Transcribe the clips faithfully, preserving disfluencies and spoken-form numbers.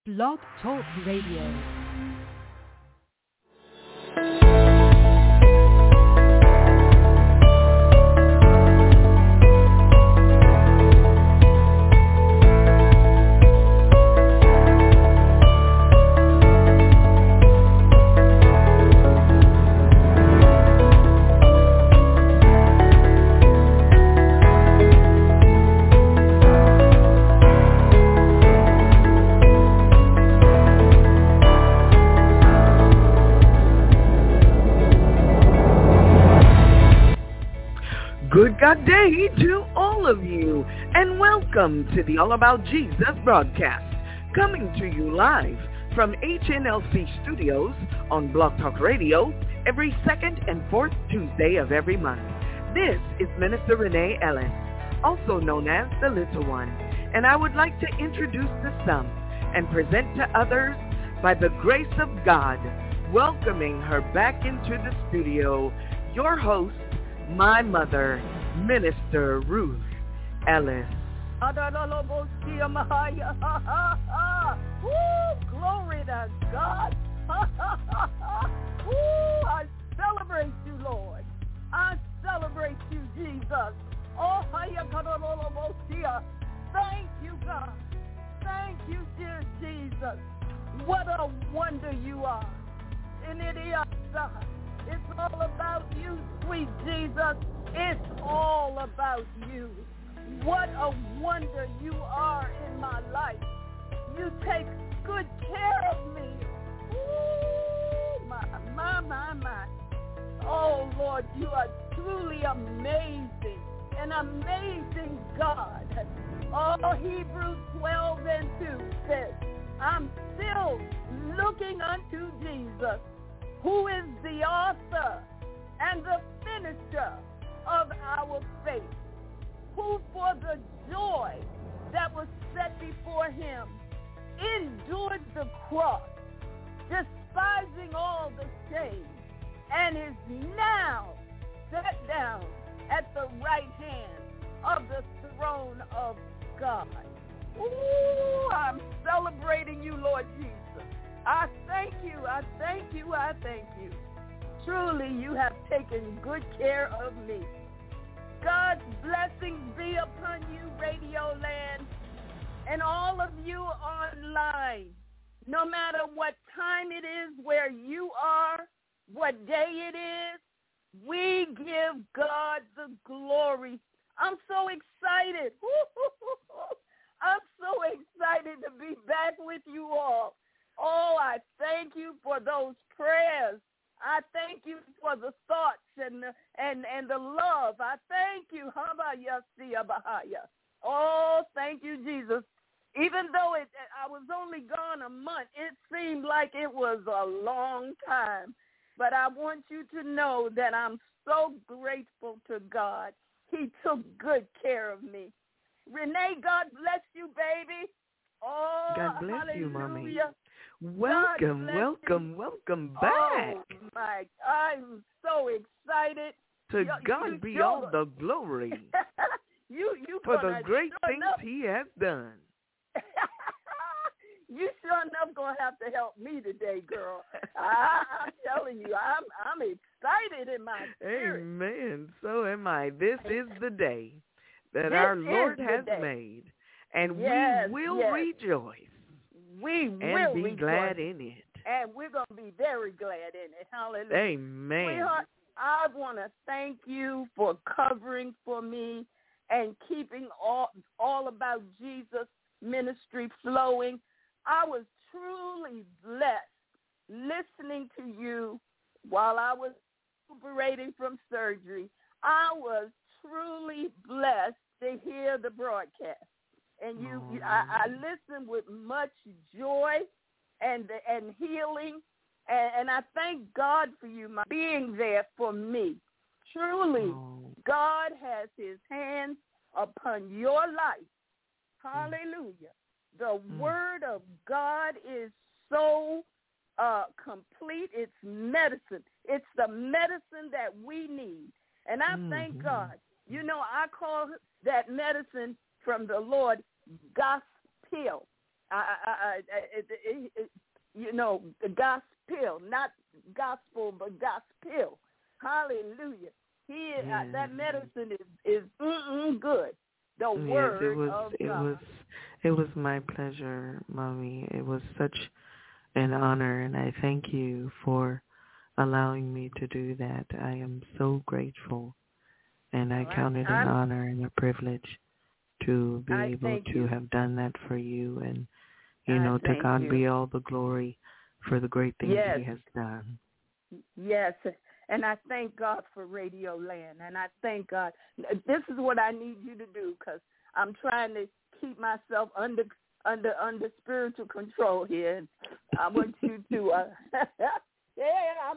Blog Talk Radio. Good God day to all of you, and welcome to the All About Jesus broadcast, coming to you live from H N L C Studios on Blog Talk Radio every second and fourth Tuesday of every month. This is Minister Renee Ellis, also known as the Little One, and I would like to introduce to some and present to others, by the grace of God, welcoming her back into the studio, your host, my mother, Minister Ruth Ellis. Woo, glory to God. Woo, I celebrate you, Lord. I celebrate you, Jesus. Oh, thank you, God. Thank you, dear Jesus. What a wonder you are. And it is God. It's all about you, sweet Jesus. It's all about you. What a wonder you are in my life. You take good care of me. Ooh, my, my, my, my. Oh, Lord, you are truly amazing, an amazing God. Oh, Hebrews twelve and two says, I'm still looking unto Jesus, who is the author and the finisher of our faith, who for the joy that was set before him endured the cross, despising all the shame, and is now set down at the right hand of the throne of God. Ooh, I'm celebrating you, Lord Jesus. I thank you, I thank you, I thank you. Truly, you have taken good care of me. God's blessings be upon you, Radio Land, and all of you online. No matter what time it is, where you are, what day it is, we give God the glory. I'm so excited. I'm so excited to be back with you all. Oh, I thank you for those prayers. I thank you for the thoughts and the, and, and the love. I thank you. Oh, thank you, Jesus. Even though it, I was only gone a month, it seemed like it was a long time. But I want you to know that I'm so grateful to God. He took good care of me. Renee, God bless you, baby. Oh, God bless hallelujah. you, Mommy. Welcome, welcome, you. welcome back. Oh, my, I'm so excited. To you, God you be sure, all the glory you, you for the gonna great sure things enough, he has done. You sure enough going to have to help me today, girl. I, I'm telling you, I'm I'm excited in my spirit. Amen. So am I. This is the day that This our Lord is has the day. made, and Yes, we will yes. rejoice. We and will be rejoice. glad in it. And we're going to be very glad in it. Hallelujah. Amen. Sweetheart, I want to thank you for covering for me and keeping all, all about Jesus ministry flowing. I was truly blessed listening to you while I was recuperating from surgery. I was truly blessed to hear the broadcast. And you, you I, I listened with much joy and and healing, and, and I thank God for you, my being there for me. Truly, oh. God has his hands upon your life. Hallelujah. The Mm. word of God is so uh, complete. It's medicine. It's the medicine that we need. And I mm-hmm. thank God. You know, I call that medicine from the Lord gospel. I, I, I, it, it, it, you know, the gospel, not gospel, but gospel. Hallelujah. He yes. uh, that medicine is is mm-mm good. The yes, word it was, of it God. was, it was my pleasure, Mommy. It was such an honor, and I thank you for allowing me to do that. I am so grateful, and I Well, count it I, an honor and a privilege to be I able to you. have done that for you. And, you I know, to God you. be all the glory for the great things yes. he has done. Yes, and I thank God for Radio Land, and I thank God. This is what I need you to do, because I'm trying to keep myself under under under spiritual control here. And I want you to. Uh, yeah, I'm.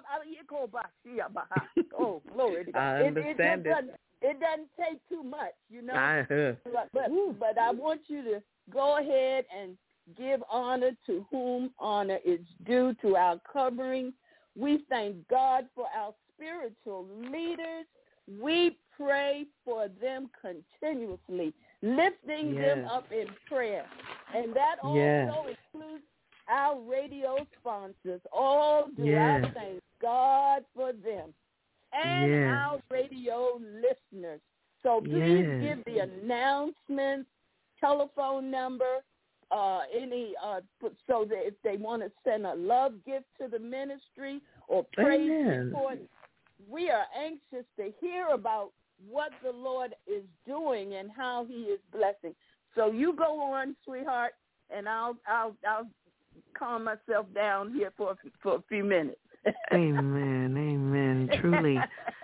I'm oh, glory to God. I It, understand it, it. doesn't, it doesn't take too much, you know. I, uh, but, but but I want you to go ahead and give honor to whom honor is due, to our covering. We thank God for our spiritual leaders. We pray for them continuously, lifting yes. them up in prayer. And that also yes. includes our radio sponsors. All do yes. I thank God for them. And yes. our radio listeners. So please yes. give the announcements, telephone number, Uh, any uh, so that if they want to send a love gift to the ministry or praise Amen. report, we are anxious to hear about what the Lord is doing and how He is blessing. So you go on, sweetheart, and I'll I'll I'll calm myself down here for for a few minutes. Amen, amen. Truly,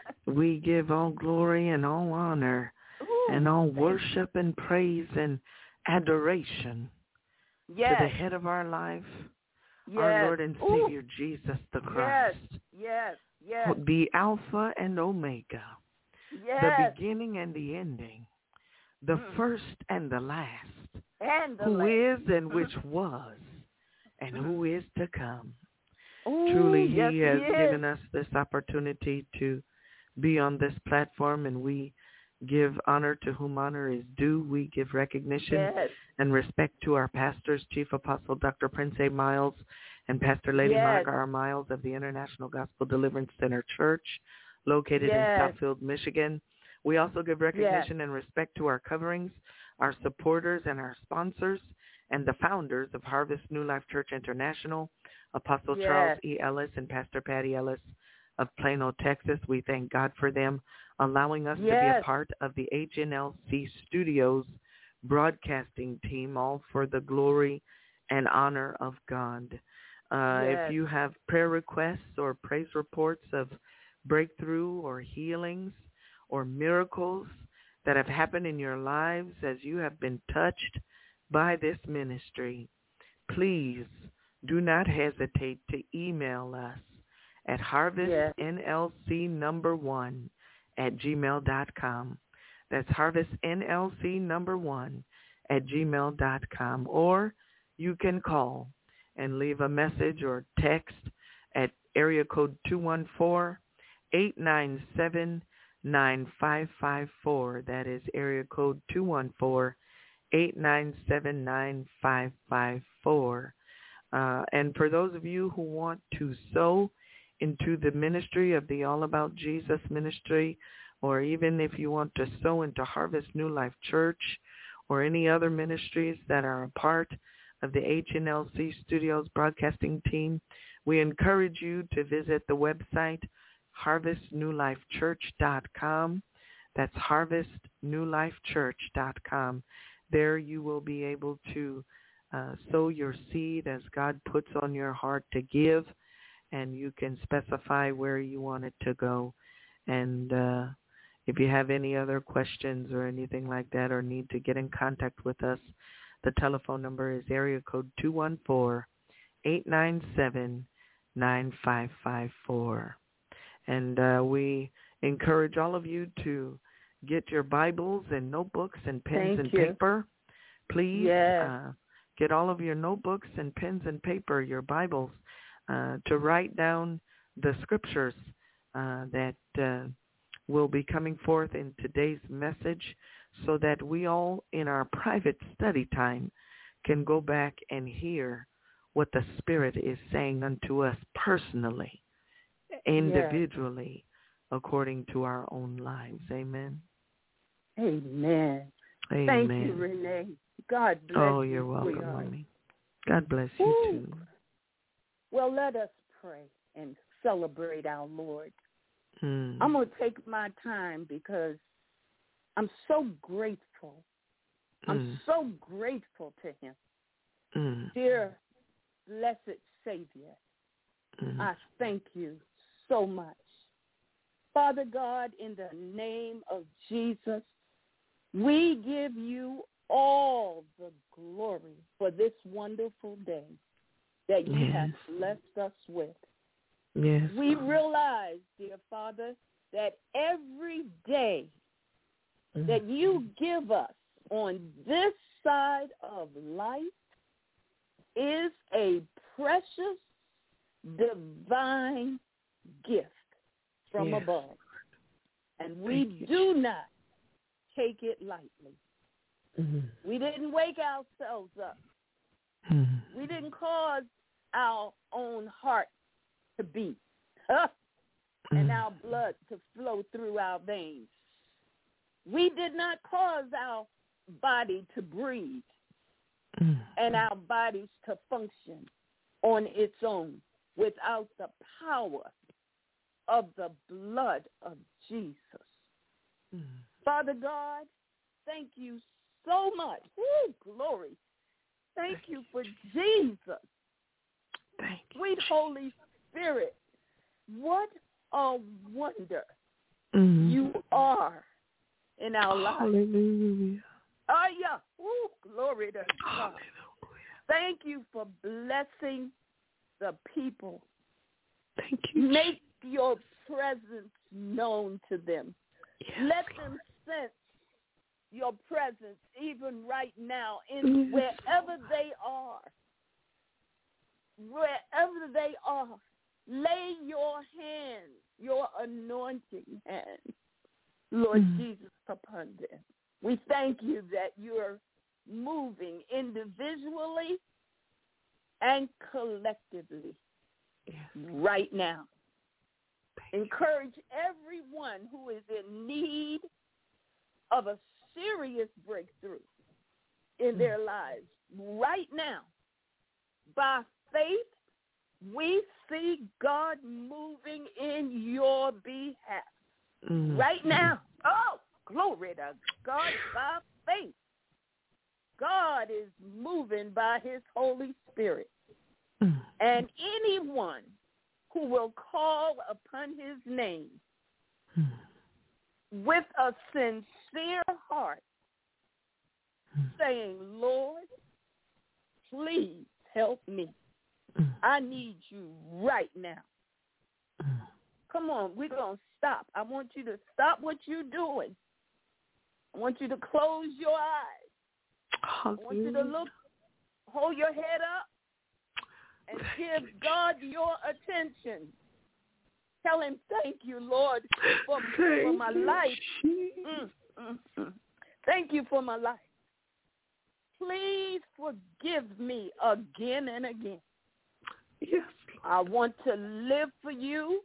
we give all glory and all honor Ooh, and all worship and praise and adoration. Yes. To the head of our life, yes. our Lord and Savior, Ooh. Jesus the Christ. Yes, yes, yes. The Alpha and Omega, yes. the beginning and the ending, the mm. first and the last, and the who last. is and which was, and who is to come. Ooh, Truly, yes, he has he given us this opportunity to be on this platform, and we give honor to whom honor is due. We give recognition yes. and respect to our pastors, Chief Apostle Doctor Prince A. Miles and Pastor Lady yes. Monica R. Miles of the International Gospel Deliverance Center Church, located yes. in Southfield, Michigan. We also give recognition yes. and respect to our coverings, our supporters, and our sponsors, and the founders of Harvest New Life Church International, Apostle yes. Charles E. Ellis and Pastor Patty Ellis of Plano, Texas. We thank God for them allowing us yes. to be a part of the H N L C Studios broadcasting team, all for the glory and honor of God. Uh, yes. If you have prayer requests or praise reports of breakthrough or healings or miracles that have happened in your lives as you have been touched by this ministry, please do not hesitate to email us at harvestnlc number one at gmail dot com. That's harvestnlc number one at gmail dot com. Or you can call and leave a message or text at area code two one four, eight nine seven, nine five five four. That is area code two one four, eight nine seven, nine five five four. Uh, and for those of you who want to sow into the ministry of the All About Jesus ministry, or even if you want to sow into Harvest New Life Church or any other ministries that are a part of the H N L C Studios broadcasting team, we encourage you to visit the website harvest new life church dot com. That's harvest new life church dot com. There you will be able to uh, sow your seed as God puts on your heart to give, and you can specify where you want it to go. And uh, if you have any other questions or anything like that, or need to get in contact with us, the telephone number is area code two one four, eight nine seven, nine five five four. And uh, we encourage all of you to get your Bibles and notebooks and pens Thank and you. paper. Please yes. uh, get all of your notebooks and pens and paper, your Bibles, uh, to write down the scriptures uh, that uh, will be coming forth in today's message, so that we all in our private study time can go back and hear what the Spirit is saying unto us personally, individually, yes. according to our own lives. Amen. Amen. Amen. Thank you, Renee. God bless you. Oh, you're welcome, Mommy. God bless you, Ooh. too. Well, let us pray and celebrate our Lord. Mm. I'm going to take my time because I'm so grateful. Mm. I'm so grateful to him. Mm. Dear blessed Savior, mm. I thank you so much. Father God, in the name of Jesus, we give you all the glory for this wonderful day that you yes. have blessed us with. Yes. We realize, dear Father, that every day mm. that you give us on this side of life is a precious, divine gift from yes. above. And we do not take it lightly. Mm-hmm. We didn't wake ourselves up. Mm-hmm. We didn't cause our own heart to beat huh? mm-hmm. and our blood to flow through our veins. We did not cause our body to breathe mm-hmm. and our bodies to function on its own without the power of the blood of Jesus. Mm-hmm. Father God, thank you so much. Woo, glory. Thank you for Jesus. Thank you. Sweet Holy Spirit, what a wonder mm-hmm. you are in our lives. Hallelujah. Oh, yeah. Woo, glory to God. Hallelujah. Thank you for blessing the people. Thank you. Make your presence known to them. Yes, Let Lord. them sense your presence even right now in yes. wherever they are. Wherever they are, lay your hands, your anointing hands, Lord mm. Jesus, upon them. We thank you that you're moving individually and collectively yes. right now. Encourage everyone who is in need of a serious breakthrough in mm. their lives right now. By faith, we see God moving in your behalf mm. right now. Oh, glory to God. By faith, God is moving by his Holy Spirit. Mm. And anyone who will call upon his name mm. with a sincere heart, mm. saying, Lord, please help me. Mm. I need you right now. Mm. Come on, we're going to stop. I want you to stop what you're doing. I want you to close your eyes. Hallelujah. I want you to look, hold your head up, and give God your attention. Tell him, thank you, Lord, for, for my life. Mm, mm, mm. Thank you for my life. Please forgive me again and again. Yes. I want to live for you.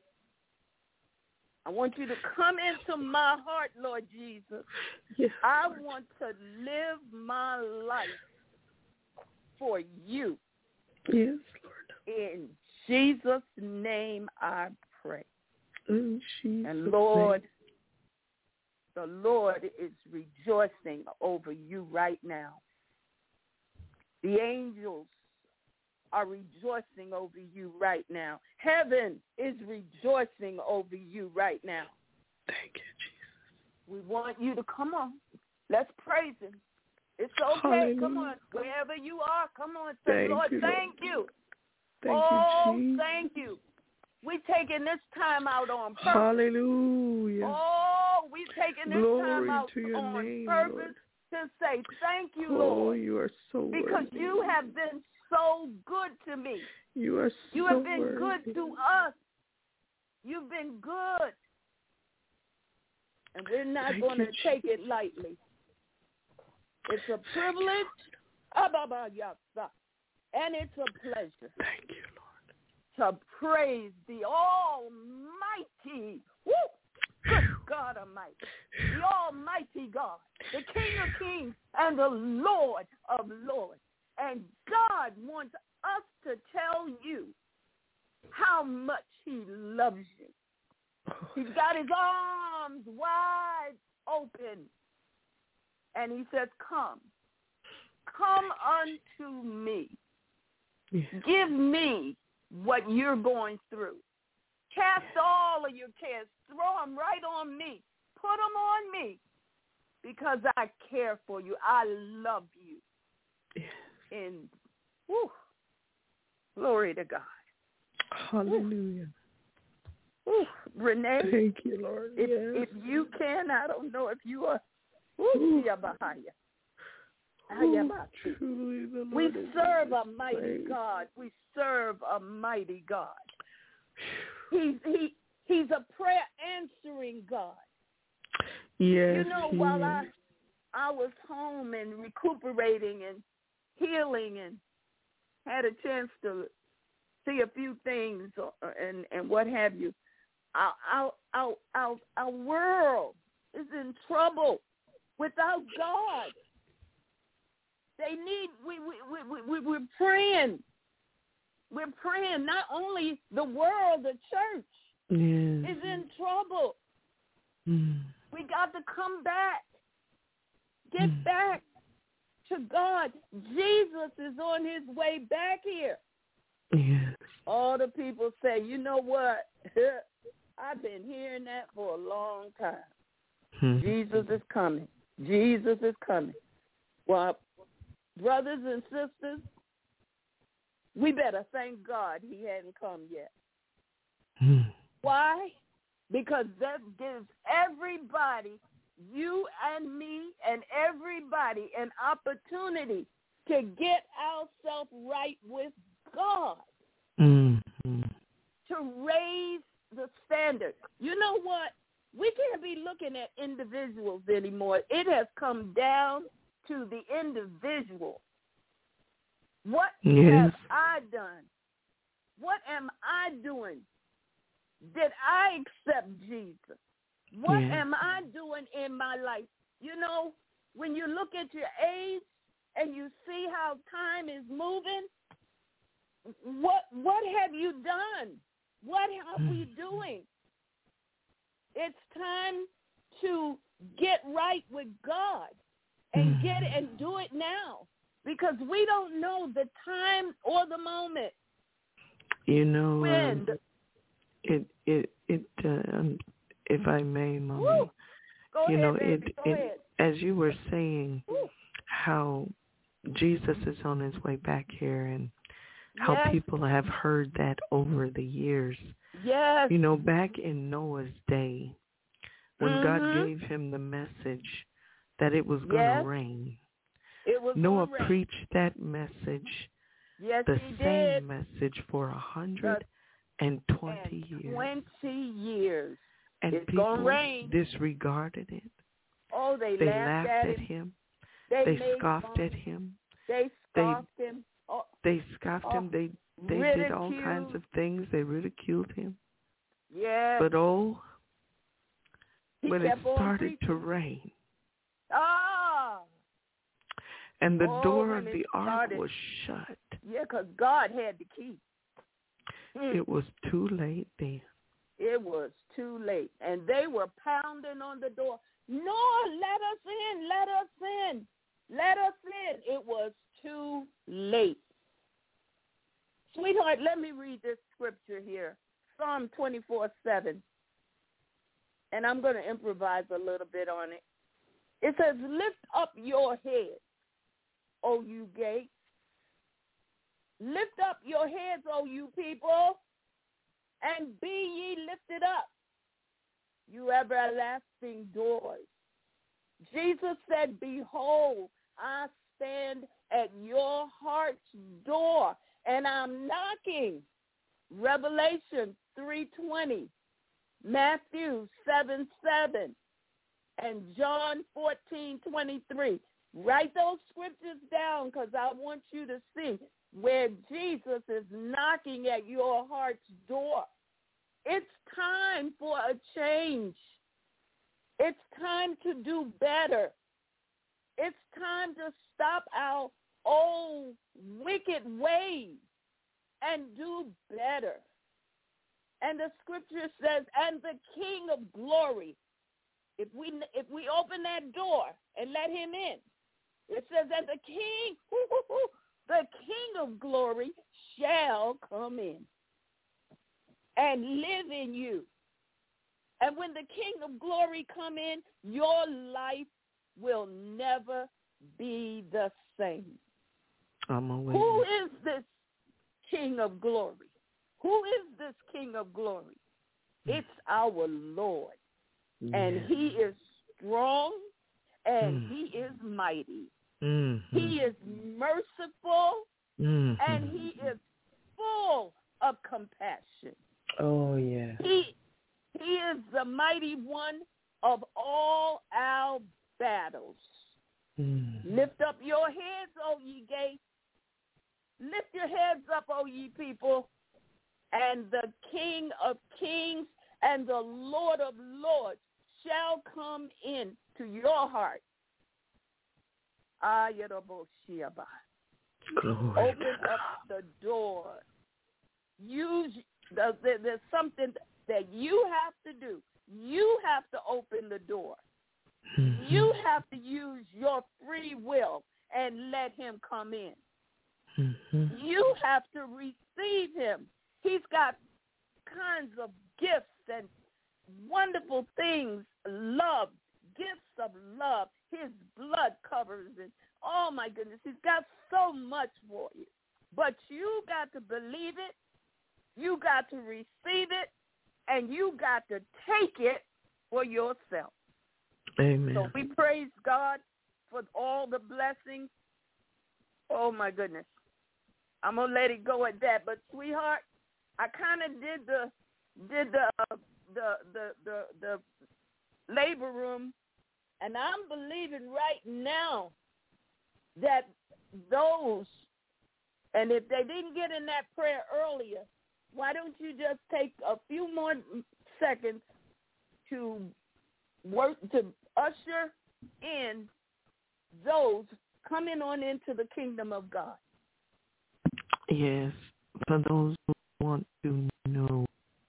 I want you to come into my heart, Lord Jesus. Yes, I Lord. want to live my life for you. Yes, Lord. In Jesus' name I pray. In Jesus' and Lord, name. the Lord is rejoicing over you right now. The angels are rejoicing over you right now. Heaven is rejoicing over you right now. Thank you, Jesus. We want you to come on. Let's praise him. It's okay. Hallelujah. Come on. Wherever you are, come on. Say, Thank Lord, you, thank Lord. you. Thank oh, you, Jesus. thank you. We're taking this time out on purpose. Hallelujah. Oh, we're taking this Glory time out to your on name, purpose Lord. to say thank you, oh, Lord. you are so because worthy. you have been so good to me. You are so You have been worthy. good to us. You've been good. And we're not going to take it lightly. It's a privilege, And it's a pleasure. Thank you, Lord. To praise the Almighty. Woo! Good God Almighty. The Almighty God. The King of Kings and the Lord of Lords. And God wants us to tell you how much he loves you. He's got his arms wide open. And he says, come. Come unto me. Yes. Give me what you're going through. Cast all of your cares. Throw them right on me. Put them on me. Because I care for you. I love you. Yes. And, whew, glory to God. Hallelujah. Whew, Renee. Thank you, Lord. If, yes. if you can, I don't know if you are. Whew, Ooh, truly the Lord we is serve a in mighty place. God. We serve a mighty God. He's he he's a prayer answering God. Yes. You know, he while is. I I was home and recuperating and healing and had a chance to see a few things and and what have you, our our our our, our world is in trouble without God. They need, we, we, we, we, we're praying. We're praying. Not only the world, the church yes. is in trouble. Mm. We got to come back. Get Mm. back to God. Jesus is on his way back here. Yes. All the people say, you know what? I've been hearing that for a long time. Mm. Jesus is coming. Jesus is coming. Well, brothers and sisters, we better thank God he hadn't come yet. Mm. Why? Because that gives everybody, you and me and everybody, an opportunity to get ourselves right with God, Mm. to raise the standard. You know what? We can't be looking at individuals anymore. It has come down to the individual. What yes. have I done? What am I doing? Did I accept Jesus? What yes. am I doing in my life? You know, when you look at your age and you see how time is moving, what what have you done? What are mm. we doing? It's time to get right with God. And get it and do it now, because we don't know the time or the moment. You know, when um, it it it. Uh, if I may, Mommy, Woo. Go you ahead, know, baby. it, Go it ahead. as you were saying, Woo. how Jesus is on his way back here, and how yes. people have heard that over the years. Yes. You know, back in Noah's day, when mm-hmm. God gave him the message that it was going to yes. rain. It was Noah rain. preached that message, yes, the he same did. message for a hundred and twenty years. Twenty years. And it's people gonna rain. disregarded it. Oh, they, they laughed, laughed at, at him. him. They, They scoffed fun. at him. They scoffed they, him. Oh, they scoffed oh, him. They they ridiculed. did all kinds of things. They ridiculed him. Yeah. But oh, he when it started to rain, ah, and the oh, door of it the ark started. was shut. Yeah, because God had the key. Mm. It was too late then. It was too late. And they were pounding on the door. No, let us in, let us in, let us in. It was too late. Sweetheart, let me read this scripture here. Psalm twenty-four seven. And I'm going to improvise a little bit on it. It says, lift up your head, O you gates. Lift up your heads, O you people, and be ye lifted up, you everlasting doors. Jesus said, behold, I stand at your heart's door, and I'm knocking. Revelation three twenty, Matthew seven seven, and John fourteen twenty-three. Write those scriptures down because I want you to see where Jesus is knocking at your heart's door. It's time for a change. It's time to do better. It's time to stop our old wicked ways and do better. And the scripture says, and the King of glory, if we if we open that door and let him in, it says that the King, the King of glory shall come in and live in you. And when the King of glory come in, your life will never be the same. I'm aware. Who is this King of glory? Who is this King of glory? It's our Lord. Yeah. And he is strong and Mm. he is mighty. Mm-hmm. He is merciful Mm-hmm. and he is full of compassion. Oh, yeah. He, he is the mighty one of all our battles. Mm. Lift up your heads, O ye gates. Lift your heads up, O ye people. And the King of kings and the Lord of lords shall come in to your heart. Ayaraboshiaba. Glory. Open up the door. Use the, the, there's something that you have to do. You have to open the door. Mm-hmm. You have to use your free will and let him come in. Mm-hmm. You have to receive him. He's got kinds of gifts and wonderful things, love, gifts of love. His blood covers it. Oh, my goodness. He's got so much for you. But you got to believe it. You got to receive it. And you got to take it for yourself. Amen. So we praise God for all the blessings. Oh, my goodness. I'm going to let it go at that. But, sweetheart, I kind of did the did the, uh, the the the the labor room, and I'm believing right now that those, and if they didn't get in that prayer earlier, why don't you just take a few more seconds to work to usher in those coming on into the kingdom of God? Yes, for those who want to know,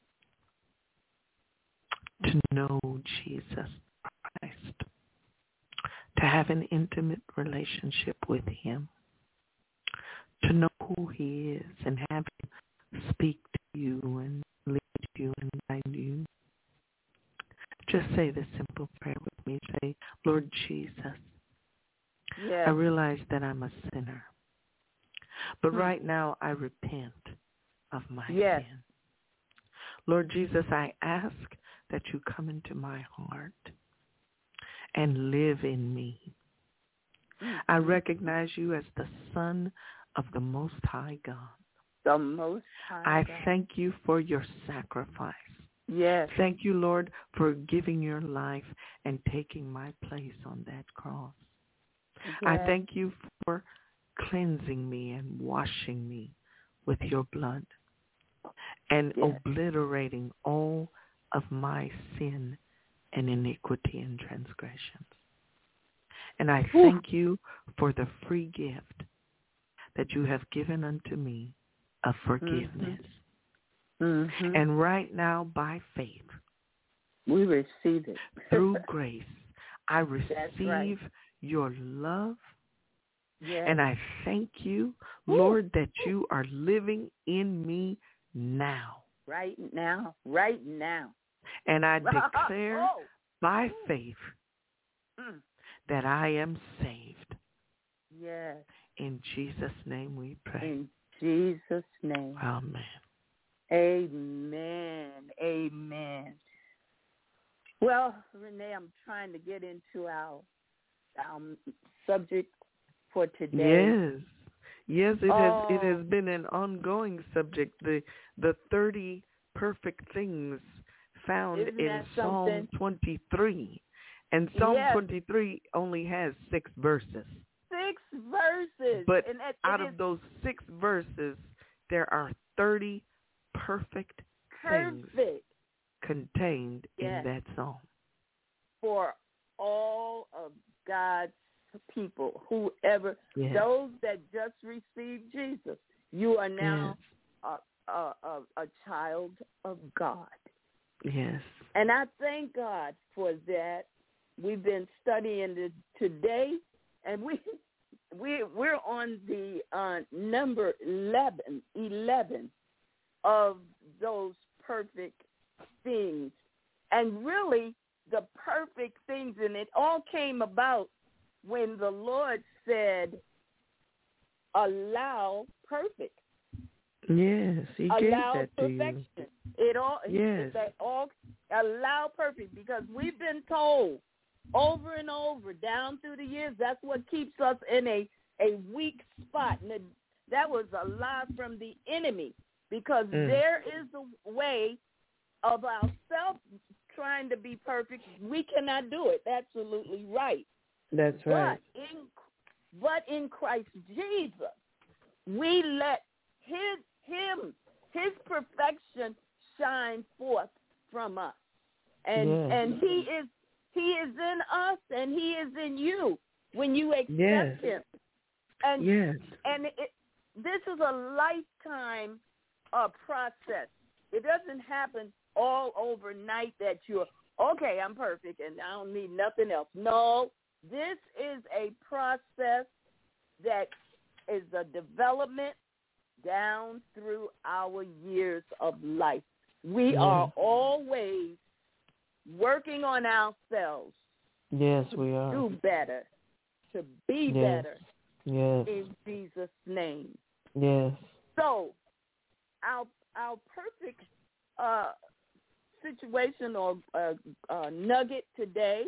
to know Jesus Christ, to have an intimate relationship with him, to know who he is and have him speak to you and lead you and guide you. Just say the simple prayer with me. Say, Lord Jesus, Yes. I realize that I'm a sinner. But Hmm. right now, I repent of my Yes. sin. Lord Jesus, I ask that you come into my heart and live in me. Mm-hmm. I recognize you as the Son of the Most High God. The Most High I God. thank you for your sacrifice. Yes. Thank you, Lord, for giving your life and taking my place on that cross. Yes. I thank you for cleansing me and washing me with your blood and Yes. obliterating all of my sin and iniquity and transgressions. And I Ooh. thank you for the free gift that you have given unto me of forgiveness. Mm-hmm. And right now, by faith, we receive it. through grace, I That's right. receive your love. Yes. And I thank you, Ooh. Lord, that you are living in me now. Right now. Right now. And I declare oh. by faith Mm. that I am saved. Yes. In Jesus' name we pray. In Jesus' name. Amen. Amen. Amen. Well, Renee, I'm trying to get into our, our subject for today. Yes. Yes, it oh. has it has been an ongoing subject, the the thirty perfect things found Isn't in that Psalm something? twenty-three. And Psalm yes. twenty-three only has six verses. Six verses. But and it, out it of those six verses, there are thirty perfect, perfect things contained yes. in that psalm. For all of God's people, whoever, yes. those that just received Jesus, you are now yes. a, a, a, a child of God. Yes. And I thank God for that. We've been studying it today, and we we we're on the uh, number eleven, eleven of those perfect things, and really the perfect things, and it all came about when the Lord said, "Allow perfect." Yes, He allow gave that perfection. to you. It all yes. that all allow perfect, because we've been told over and over down through the years that's what keeps us in a, a weak spot. And it, that was a lie from the enemy, because mm. there is a way of ourselves trying to be perfect. We cannot do it. Absolutely right. That's right. But in, but in Christ Jesus, we let his him his perfection shine forth from us, and yes. and he is he is in us, and he is in you when you accept yes. him. And yes. and it, this is a lifetime uh, process. It doesn't happen all overnight that you're okay. I'm perfect and I don't need nothing else. No, this is a process that is a development down through our years of life. We yes. are always working on ourselves. Yes, to we are. do better, to be yes. better. Yes. In Jesus' name. Yes. So, our our perfect uh, situation or uh, uh, nugget today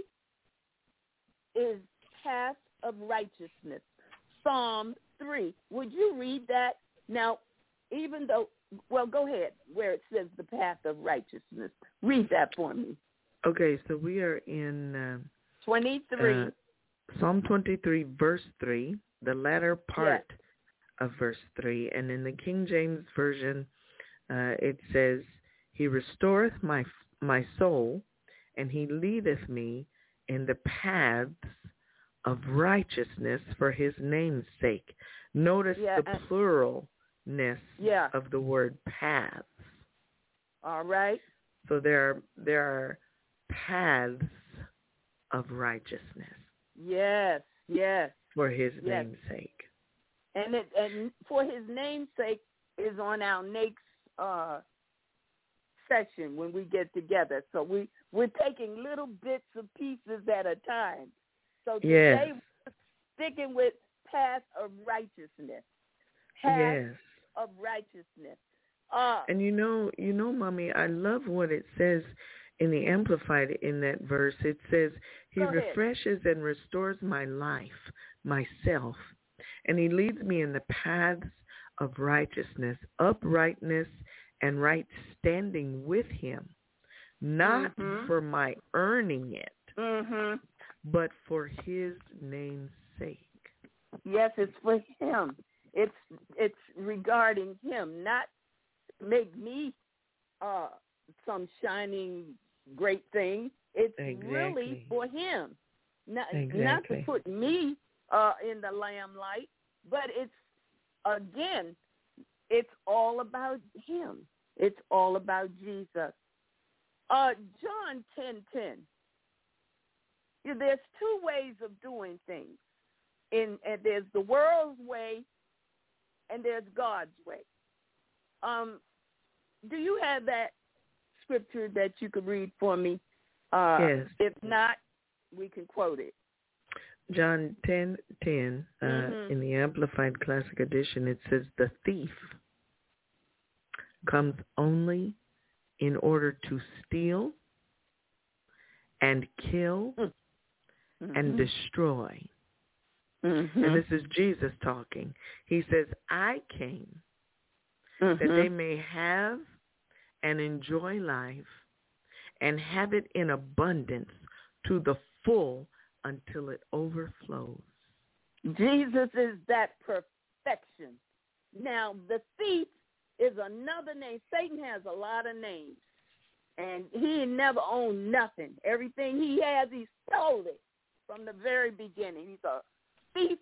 is path of righteousness. Psalm three. Would you read that? Now, even though, well, go ahead, where it says the path of righteousness. Read that for me. Okay, so we are in uh, twenty-three. Uh, Psalm twenty-three, verse three, the latter part yes. of verse three. And in the King James Version, uh, it says, He restoreth my my soul, and He leadeth me in the paths of righteousness for His name's sake. Notice yeah, the pluralness yeah. of the word paths. All right. So there are, there are paths of righteousness. Yes, yes. For His yes. name's sake. And it, and for His name's sake is on our next uh, session when we get together. So we, we're taking little bits of pieces at a time. So today yes. we're sticking with path of righteousness. Path yes. of righteousness. Uh, and you know, you know, Mommy, I love what it says in the Amplified in that verse. It says, He refreshes and restores my life, myself, and He leads me in the paths of righteousness, uprightness, and right standing with Him, not mm-hmm. for my earning it, mm-hmm. but for His name's sake. Yes, it's for Him. It's it's regarding Him, not make me uh, some shining great thing. It's exactly. really for Him, not exactly. not to put me uh, in the limelight, but it's again, it's all about Him. It's all about Jesus. Uh, John ten ten. Yeah, there's two ways of doing things. In and there's the world's way, and there's God's way. Um, do you have that scripture that you could read for me? Uh, yes. If not, we can quote it. John ten ten, uh, mm-hmm. in the Amplified Classic Edition, it says, the thief comes only in order to steal and kill mm-hmm. and destroy. Mm-hmm. And this is Jesus talking. He says, I came mm-hmm. that they may have and enjoy life and have it in abundance to the full until it overflows. Jesus is that perfection. Now, the thief is another name. Satan has a lot of names, and he never owned nothing. Everything he has, he stole it from the very beginning. He's a thief,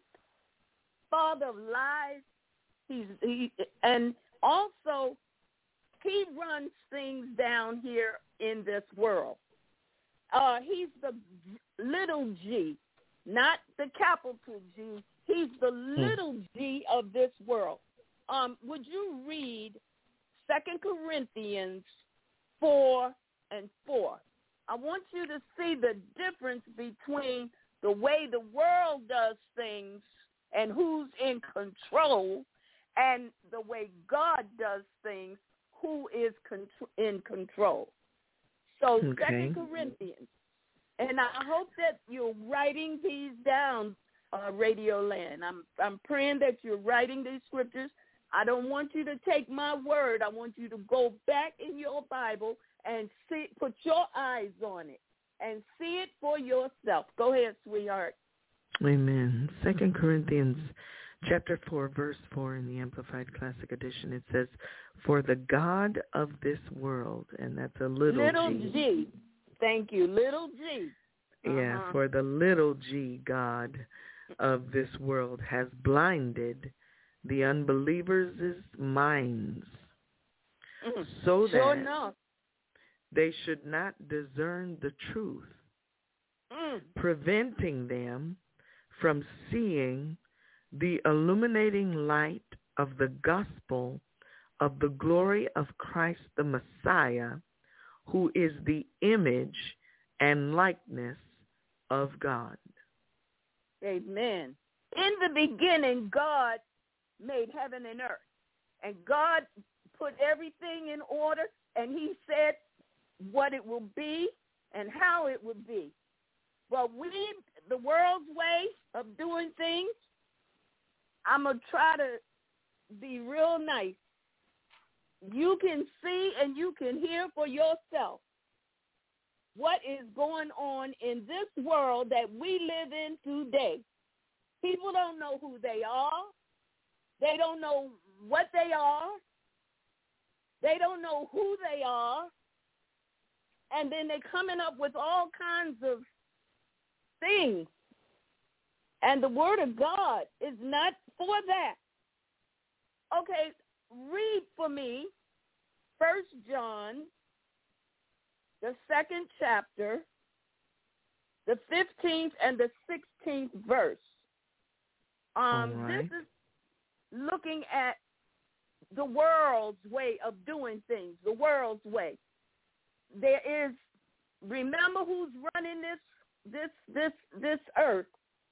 father of lies. He's he, and also he runs things down here in this world. Uh, he's the little g, not the capital G. He's the little g of this world. Um, would you read Second Corinthians four and four? I want you to see the difference between the way the world does things and who's in control, and the way God does things, who is con- in control. So okay. Second Corinthians, and I hope that you're writing these down, uh, Radio Land. I'm I'm praying that you're writing these scriptures. I don't want you to take my word. I want you to go back in your Bible and see, put your eyes on it and see it for yourself. Go ahead, sweetheart. Amen. Second Corinthians chapter four, verse four in the Amplified Classic Edition, it says, "For the God of this world," and that's a little, little g. g. Thank you, little g. Uh-huh. Yeah, for the little g God of this world has blinded the unbelievers' minds, Mm, so sure that enough. they should not discern the truth, Mm. preventing them from seeing the illuminating light of the gospel of the glory of Christ the Messiah, who is the image and likeness of God. Amen. In the beginning, God made heaven and earth, and God put everything in order, and he said what it will be and how it would be. But we, the world's way of doing things, I'm going to try to be real nice. You can see and you can hear for yourself what is going on in this world that we live in today. People don't know who they are. They don't know what they are. They don't know who they are. And then they're coming up with all kinds of things. And the Word of God is not for that. Okay, read for me First John, the second chapter, the fifteenth and the sixteenth verse. Um, All right. This is looking at the world's way of doing things, the world's way. There is, remember who's running this this this this earth.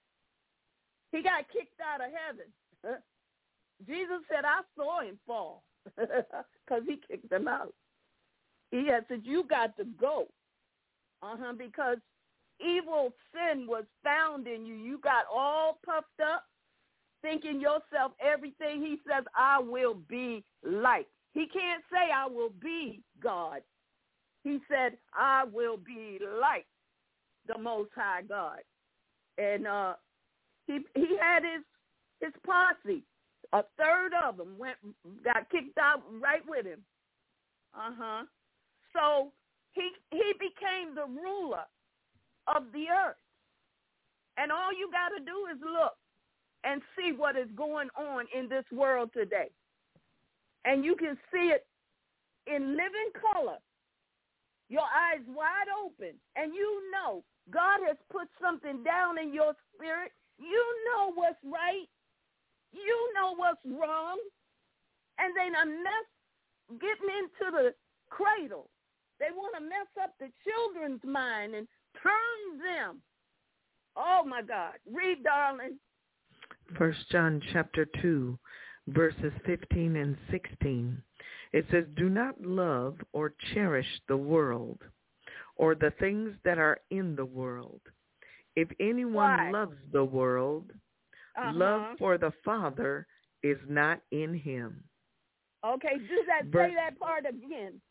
He got kicked out of heaven. Jesus said, I saw him fall because he kicked him out. He had said, you got to go. Uh-huh, because evil sin was found in you. You got all puffed up, thinking yourself everything. He says, I will be like. He can't say I will be God. He said, I will be like the Most High God. And uh, he he had his his posse. A third of them went got kicked out right with him. Uh-huh. So he he became the ruler of the earth. And all you got to do is look and see what is going on in this world today. And you can see it in living color. Your eyes wide open. And you know God has put something down in your spirit. You know what's right. You know what's wrong. And they done mess getting into the cradle. They want to mess up the children's mind and turn them. Oh, my God. Read, darling. First John chapter two, verses fifteen and sixteen. It says, do not love or cherish the world or the things that are in the world. If anyone Why? loves the world, Uh-huh. love for the Father is not in him. Okay, do that. Verse, say that part again.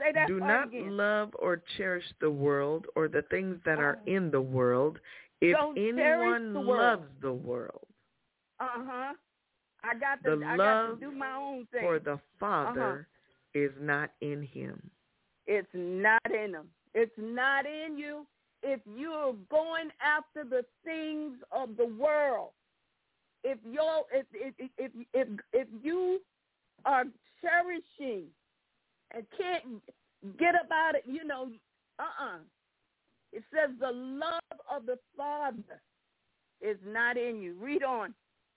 Say that Do part not again. love or cherish the world or the things that are Uh, in the world. If don't cherish anyone the world. loves the world, Uh-huh. I got to the I got to love do my own thing. for the Father uh-huh. is not in him. It's not in them. It's not in you if you're going after the things of the world. If you're if if if if, if you are cherishing and can't get about it, you know, uh-uh. It says the love of the Father is not in you. Read on.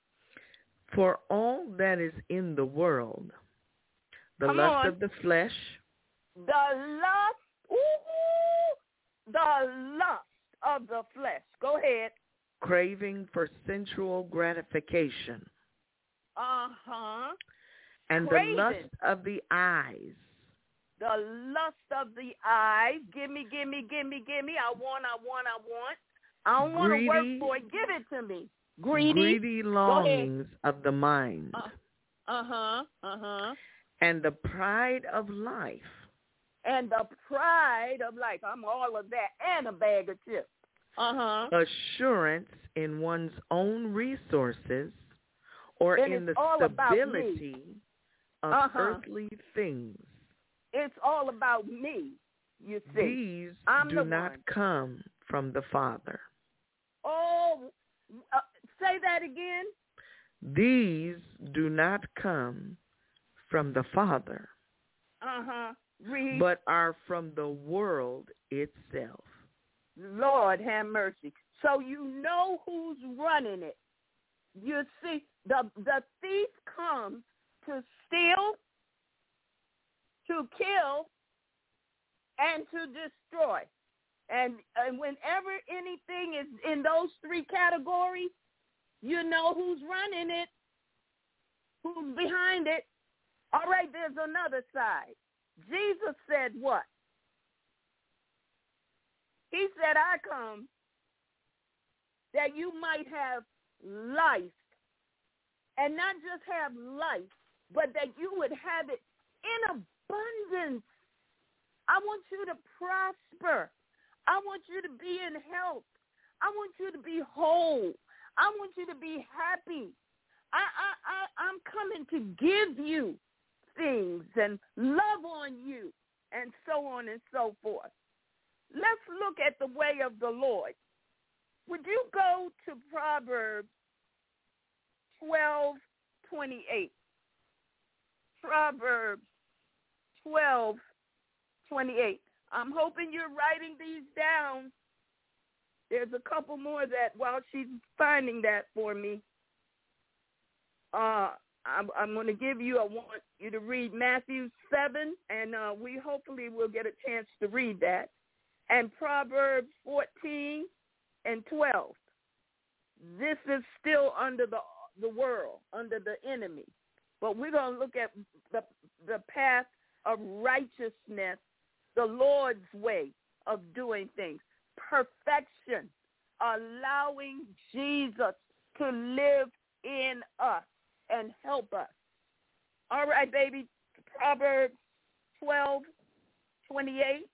For all that is in the world, the Come lust on. of the flesh, The lust, ooh, the lust of the flesh. Go ahead. craving for sensual gratification, Uh-huh. and Craving. the lust of the eyes, The lust of the eyes. Give me, give me, give me, give me. I want, I want, I want. I don't want to work Greedy- for it. Give it to me. Greedy. greedy longings of the mind, Uh, uh-huh, uh-huh. and the pride of life, And the pride of life. I'm all of that and a bag of chips. Uh-huh. assurance in one's own resources, or And in the it's all about me. stability of Uh-huh. earthly things. It's all about me, you see. These I'm do the not one. come from the Father. Oh, uh, say that again. These do not come from the Father, Uh-huh. Read. but are from the world itself. Lord have mercy. So you know who's running it. You see, the the thief comes to steal, to kill, and to destroy. And, and whenever anything is in those three categories, you know who's running it, who's behind it. All right, there's another side. Jesus said what? He said, I come that you might have life, and not just have life, but that you would have it in abundance. I want you to prosper. I want you to be in health. I want you to be whole. I want you to be happy. I, I, I, I'm coming to give you things and love on you and so on and so forth. Let's look at the way of the Lord. Would you go to Proverbs twelve twenty-eight? Proverbs twelve twenty-eight. I'm hoping you're writing these down. There's a couple more that while she's finding that for me, uh, I'm, I'm going to give you, I want you to read Matthew seven, and uh, we hopefully will get a chance to read that, and Proverbs fourteen and twelve. This is still under the the world, under the enemy. But we're going to look at the the path of righteousness, the Lord's way of doing things. Perfection, allowing Jesus to live in us and help us. All right, baby. Proverbs twelve twenty-eight.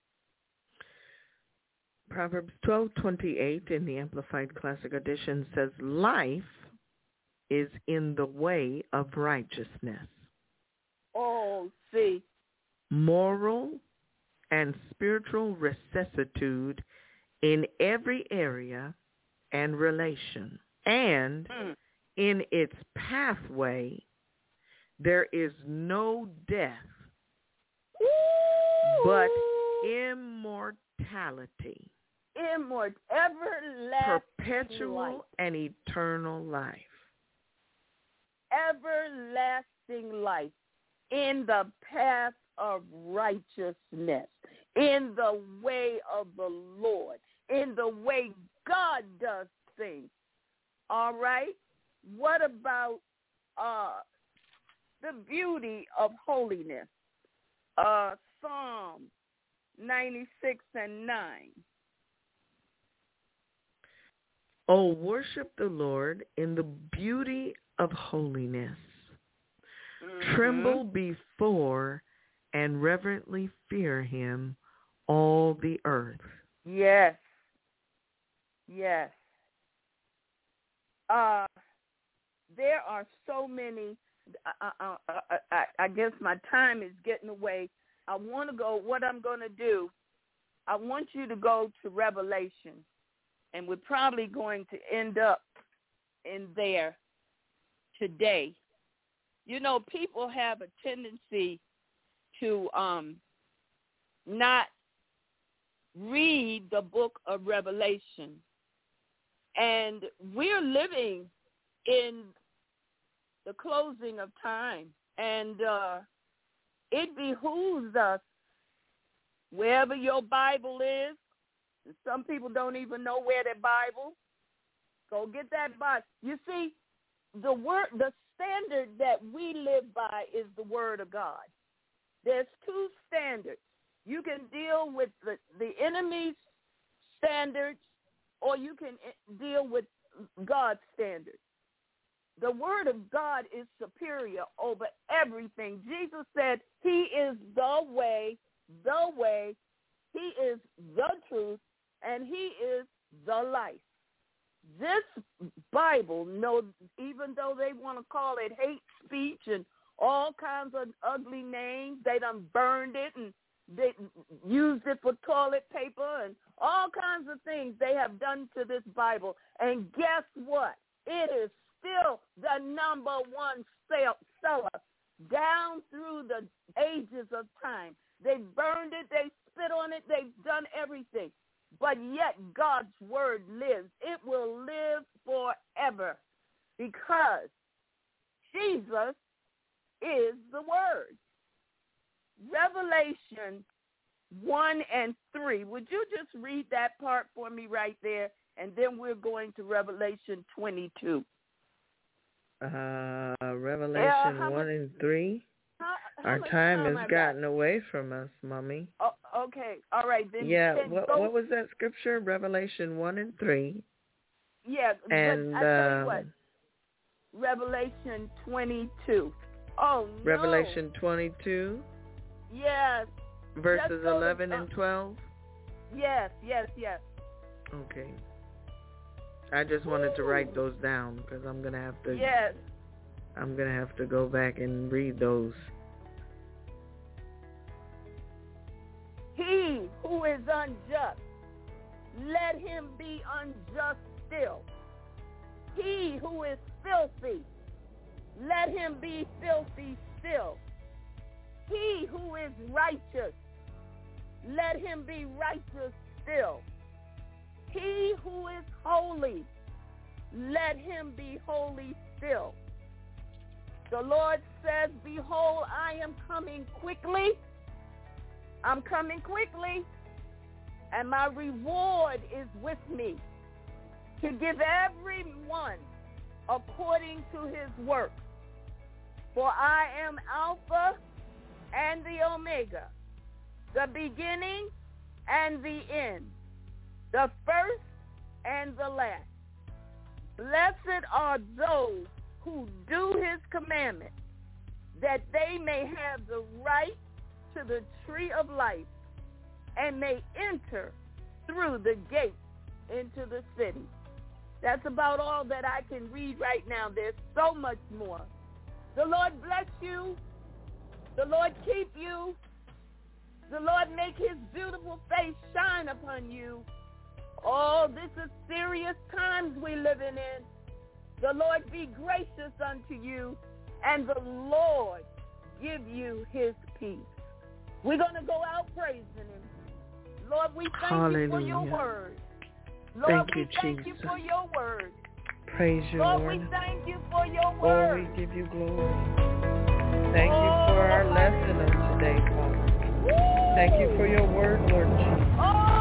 Proverbs twelve twenty-eight in the Amplified Classic Edition says, life is in the way of righteousness. Oh, see. Moral and spiritual rectitude in every area and relation. And Mm. in its pathway, there is no death, Ooh. but immortality. Immort, everlasting Perpetual life. and eternal life. Everlasting life in the path of righteousness, in the way of the Lord, in the way God does things. All right? What about uh, the beauty of holiness? Uh, Psalm ninety-six and nine. Oh, worship the Lord in the beauty of holiness. Mm-hmm. Tremble before and reverently fear him all the earth. Yes. Yes. Uh, there are so many, uh, uh, uh, I, I guess my time is getting away. I want to go, what I'm going to do, I want you to go to Revelation, and we're probably going to end up in there today. You know, people have a tendency to um, not read the book of Revelation. And we're living in the closing of time. And uh, it behooves us, wherever your Bible is, and some people don't even know where their Bible, go get that Bible. You see, the word, the standard that we live by is the Word of God. There's two standards. You can deal with the, the enemy's standards, or you can deal with God's standards. The Word of God is superior over everything. Jesus said he is the way, the way, he is the truth, and he is the life. This Bible, no, even though they want to call it hate speech and all kinds of ugly names, they done burned it and they used it for toilet paper and all kinds of things they have done to this Bible. And guess what? It is still the number one sell- seller down through the ages of time. They burned it, they spit on it, they've done everything. But yet God's word lives. It will live forever because Jesus is the word. Revelation one and three. Would you just read that part for me right there? And then we're going to Revelation twenty-two. Uh, Revelation uh, one and three. How, how Our time has time gotten away from us, Mommy. Oh, okay. All right. Then, yeah, then what, go, what was that scripture? Revelation one and three. Yeah, and, but I tell you um, what. Revelation twenty-two. Oh, no. Revelation twenty-two. Yes. Verses eleven to, uh, and twelve. Yes, yes, yes. Okay. I just wanted to write those down because I'm gonna have to. Yes. I'm gonna have to go back and read those. He who is unjust, let him be unjust still. He who is filthy, let him be filthy still. He who is righteous, let him be righteous still. He who is holy, let him be holy still. The Lord says, behold, I am coming quickly. I'm coming quickly, and my reward is with me to give everyone according to his work. For I am Alpha and the Omega, the beginning and the end, the first and the last. Blessed are those who do his commandments, that they may have the right to the tree of life and may enter through the gate into the city. That's about all that I can read right now. There's so much more. The Lord bless you. The Lord keep you. The Lord make his beautiful face shine upon you. Oh, this is serious times we living in. The Lord be gracious unto you, and the Lord give you his peace. We're going to go out praising him. Lord, we thank Hallelujah. you for your word. Lord, thank we you, thank Jesus. you for your word. Praise you, Lord, Lord. we thank you for your Oh, word. we give you glory. Thank oh, you for our lesson of today, Father. Woo! Thank you for your word, Lord Jesus. Oh,